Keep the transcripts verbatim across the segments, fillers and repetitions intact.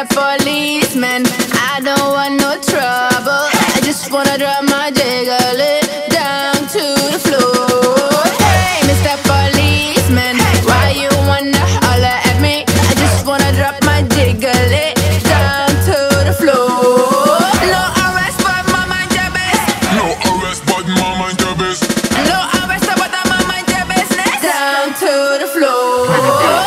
Mister Policeman, I don't want no trouble. I just wanna drop my jiggle it down to the floor. Hey, Mister Policeman, why you wanna holler at me? I just wanna drop my jiggle it down to the floor. No arrest, but my mind your business. No arrest, but my mind your business. No arrest, but my mind your business. Down to the floor.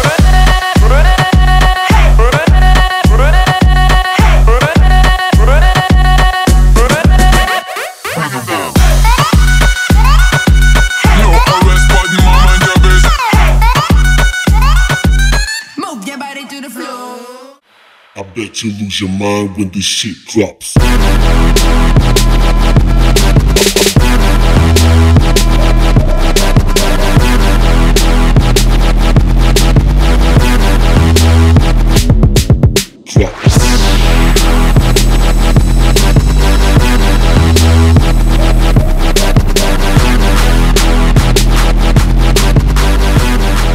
I bet you lose your mind when this shit drops.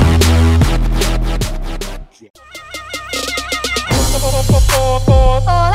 Oh,